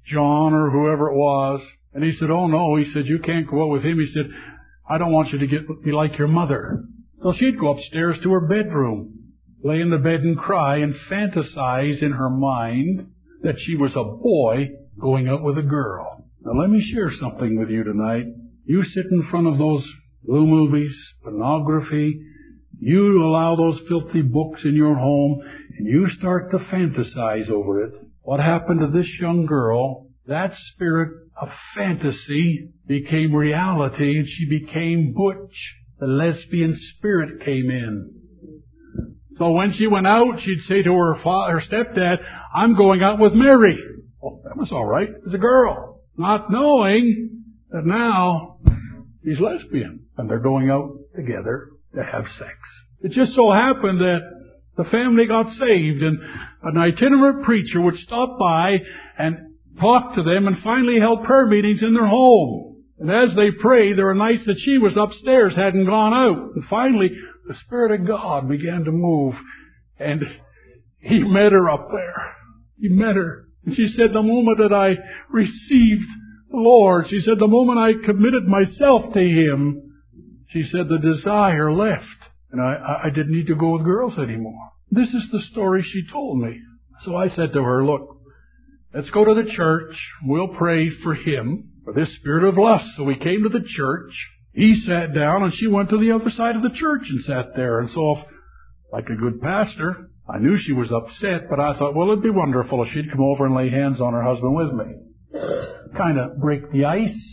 John or whoever it was. And he said, oh no, he said, you can't go out with him. He said, I don't want you to be like your mother. So she'd go upstairs to her bedroom, lay in the bed and cry and fantasize in her mind that she was a boy going out with a girl. Now let me share something with you tonight. You sit in front of those blue movies, pornography, you allow those filthy books in your home, and you start to fantasize over it. What happened to this young girl? That spirit of fantasy became reality, and she became butch. The lesbian spirit came in. So when she went out, she'd say to her stepdad, I'm going out with Mary. Oh, that was all right. It was a girl. Not knowing that now he's lesbian, and they're going out together to have sex. It just so happened that the family got saved, and an itinerant preacher would stop by and talk to them and finally held prayer meetings in their home. And as they prayed, there were nights that she was upstairs, hadn't gone out. And finally, the Spirit of God began to move, and He met her up there. He met her. And she said, the moment that I received the Lord, she said, the moment I committed myself to Him, she said, the desire left. And I didn't need to go with girls anymore. This is the story she told me. So I said to her, look, let's go to the church. We'll pray for him, for this spirit of lust. So we came to the church. He sat down and she went to the other side of the church and sat there. And so, like a good pastor, I knew she was upset, but I thought, well, it'd be wonderful if she'd come over and lay hands on her husband with me. Kind of break the ice.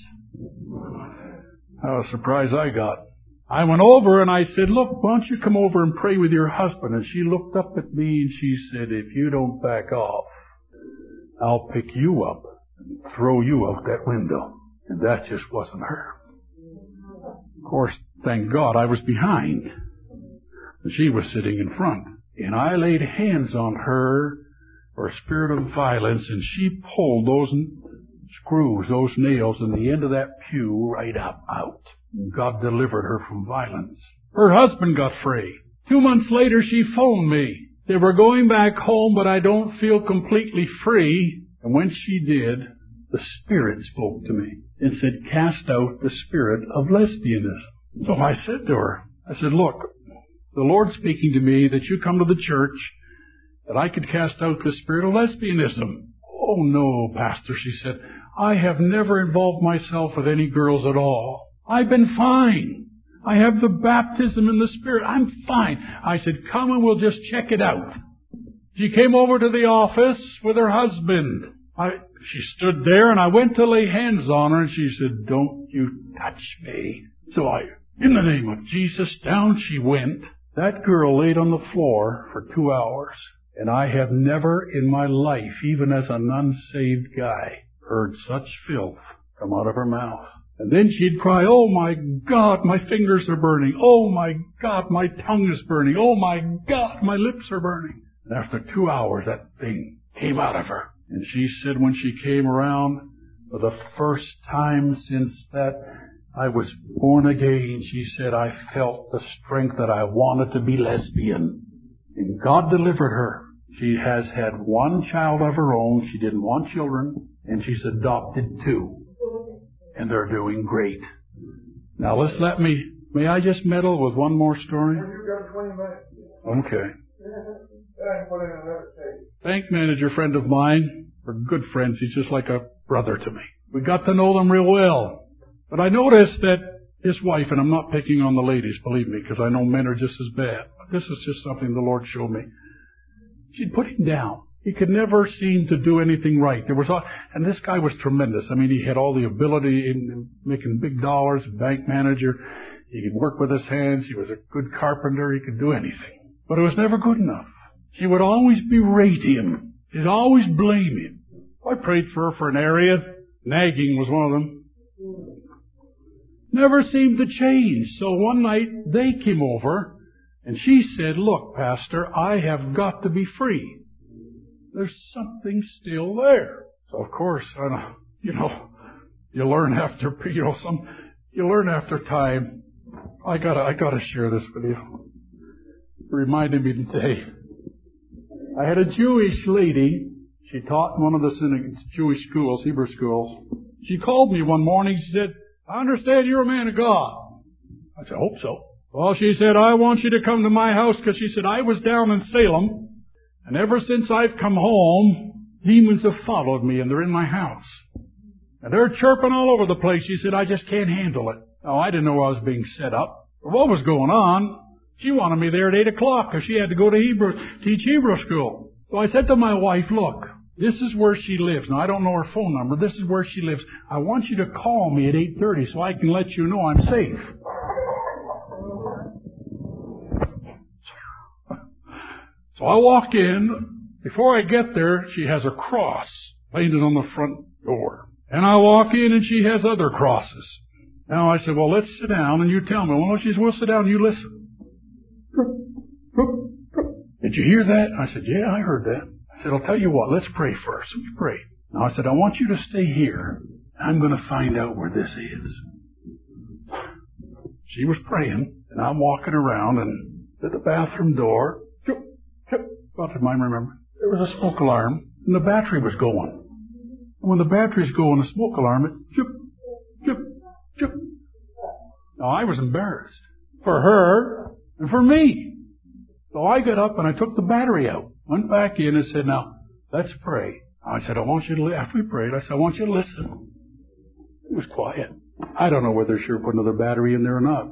How a surprise I got. I went over and I said, look, why don't you come over and pray with your husband? And she looked up at me and she said, if you don't back off, I'll pick you up and throw you out that window. And that just wasn't her. Of course, thank God I was behind. And she was sitting in front. And I laid hands on her for a spirit of violence, and she pulled those screws, those nails in the end of that pew right up out. God delivered her from violence. Her husband got free. 2 months later, she phoned me. They were going back home, but I don't feel completely free. And when she did, the Spirit spoke to me and said, cast out the spirit of lesbianism. So I said to her, I said, look, the Lord's speaking to me that you come to the church, that I could cast out the spirit of lesbianism. Oh no, Pastor, she said, I have never involved myself with any girls at all. I've been fine. I have the baptism in the Spirit. I'm fine. I said, come and we'll just check it out. She came over to the office with her husband. She stood there and I went to lay hands on her and she said, don't you touch me. So in the name of Jesus, down she went. That girl laid on the floor for 2 hours. And I have never in my life, even as an unsaved guy, heard such filth come out of her mouth. And then she'd cry, oh my God, my fingers are burning. Oh my God, my tongue is burning. Oh my God, my lips are burning. And after 2 hours, that thing came out of her. And she said when she came around, for the first time since that I was born again, she said, I felt the strength that I wanted to be lesbian. And God delivered her. She has had 1 child of her own. She didn't want children. And she's adopted 2. And they're doing great. Now may I just meddle with one more story? You've got 20 minutes. Okay. Bank manager friend of mine, we're good friends. He's just like a brother to me. We got to know them real well. But I noticed that his wife, and I'm not picking on the ladies, believe me, because I know men are just as bad. But this is just something the Lord showed me. She'd put him down. He could never seem to do anything right. And this guy was tremendous. I mean, he had all the ability in making big dollars, bank manager. He could work with his hands. He was a good carpenter. He could do anything. But it was never good enough. She would always berate him. She'd always blame him. I prayed for her for an area. Nagging was one of them. Never seemed to change. So one night they came over and she said, look, Pastor, I have got to be free. There's something still there. So of course, you learn after time. I gotta share this with you. It reminded me today. I had a Jewish lady. She taught in one of the Jewish schools, Hebrew schools. She called me one morning. She said, I understand you're a man of God. I said, I hope so. Well, she said, I want you to come to my house because she said, I was down in Salem, and ever since I've come home, demons have followed me, and they're in my house. And they're chirping all over the place. She said, I just can't handle it. Oh, I didn't know I was being set up. But what was going on? She wanted me there at 8 o'clock because she had to go to teach Hebrew school. So I said to my wife, look, this is where she lives. Now, I don't know her phone number. This is where she lives. I want you to call me at 8:30 so I can let you know I'm safe. So I walk in. Before I get there, she has a cross painted on the front door. And I walk in and she has other crosses. Now I said, well, let's sit down and you tell me. Well, she said, we'll sit down and you listen. Did you hear that? I said, yeah, I heard that. I said, I'll tell you what, let's pray first. We prayed. Now I said, I want you to stay here. I'm going to find out where this is. She was praying, and I'm walking around, and at the bathroom door, about the time I remember, there was a smoke alarm, and the battery was going. And when the battery's going, the smoke alarm, it chip. Now I was embarrassed for her and for me. So I got up and I took the battery out, went back in and said, now, let's pray. I said, after we prayed, I said, I want you to listen. It was quiet. I don't know whether she put another battery in there or not.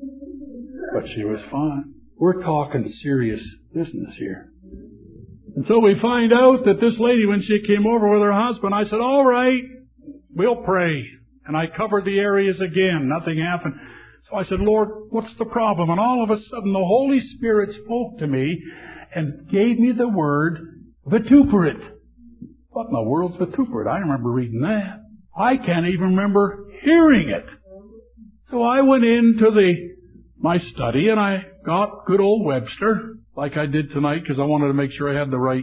But she was fine. We're talking serious business here. And so we find out that this lady, when she came over with her husband, I said, all right, we'll pray. And I covered the areas again. Nothing happened. So I said, Lord, what's the problem? And all of a sudden the Holy Spirit spoke to me and gave me the word vituperate. What in the world's vituperate? I remember reading that. I can't even remember hearing it. So I went into my study and I got good old Webster, like I did tonight, because I wanted to make sure I had the right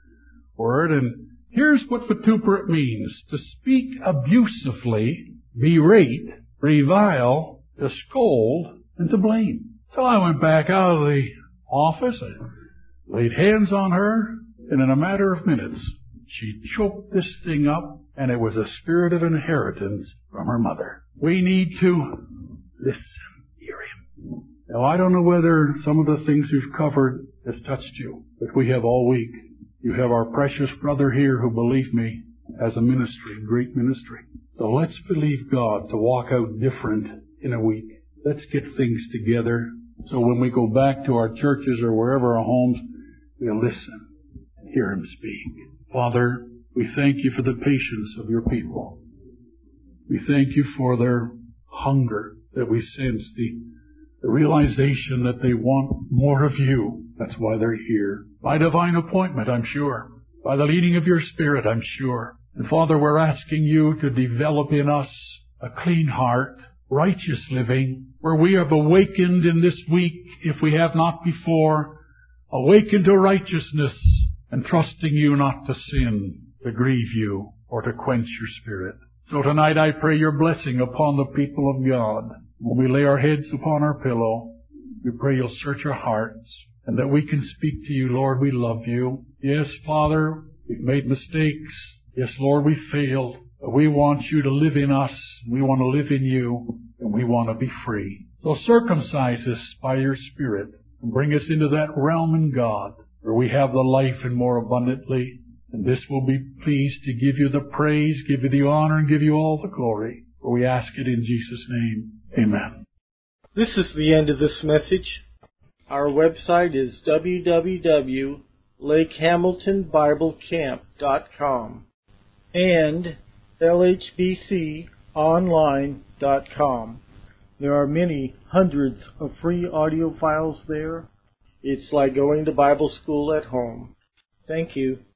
word. And here's what vituperate means: to speak abusively, berate, revile, to scold, and to blame. So I went back out of the office, I laid hands on her, and in a matter of minutes, she choked this thing up, and it was a spirit of inheritance from her mother. We need to listen, hear him. Now, I don't know whether some of the things we've covered has touched you, but we have all week. You have our precious brother here who, believe me, has a ministry, great ministry. So let's believe God to walk out different in a week. Let's get things together so when we go back to our churches or wherever our homes, we'll listen and hear him speak. Father, we thank you for the patience of your people. We thank you for their hunger that we sense, the realization that they want more of you. That's why they're here. By divine appointment, I'm sure. By the leading of your Spirit, I'm sure. And Father, we're asking you to develop in us a clean heart, righteous living, where we have awakened in this week, if we have not before, awakened to righteousness and trusting you not to sin, to grieve you, or to quench your Spirit. So tonight I pray your blessing upon the people of God. When we lay our heads upon our pillow, we pray you'll search our hearts and that we can speak to you. Lord, we love you. Yes, Father, we've made mistakes. Yes, Lord, we failed. But we want you to live in us. We want to live in you. And we want to be free. So circumcise us by your Spirit and bring us into that realm in God where we have the life and more abundantly. And this will be pleased to give you the praise, give you the honor, and give you all the glory. For we ask it in Jesus' name. Amen. This is the end of this message. Our website is www.lakehamiltonbiblecamp.com and lhbconline.com. There are many hundreds of free audio files there. It's like going to Bible school at home. Thank you.